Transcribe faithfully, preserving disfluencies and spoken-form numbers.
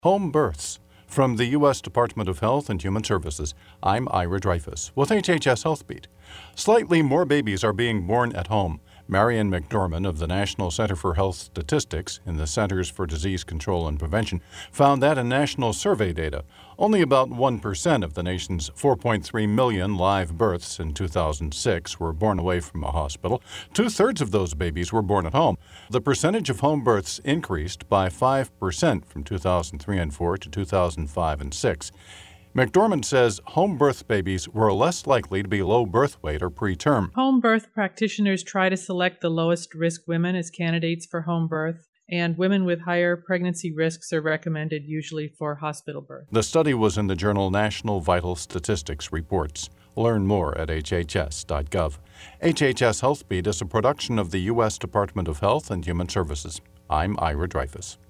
Home births. From the U S Department of Health and Human Services, I'm Ira Dreyfus with H H S Health Beat. Slightly more babies are being born at home. Marion McDormand of the National Center for Health Statistics in the Centers for Disease Control and Prevention found that in national survey data. Only about one percent of the nation's four point three million live births in two thousand six were born away from a hospital. Two-thirds of those babies were born at home. The percentage of home births increased by five percent from two thousand three and four to two thousand five and six. McDormand says home birth babies were less likely to be low birth weight or preterm. Home birth practitioners try to select the lowest risk women as candidates for home birth, and women with higher pregnancy risks are recommended usually for hospital birth. The study was in the journal National Vital Statistics Reports. Learn more at H H S dot gov. H H S Health Beat is a production of the U S Department of Health and Human Services. I'm Ira Dreyfus.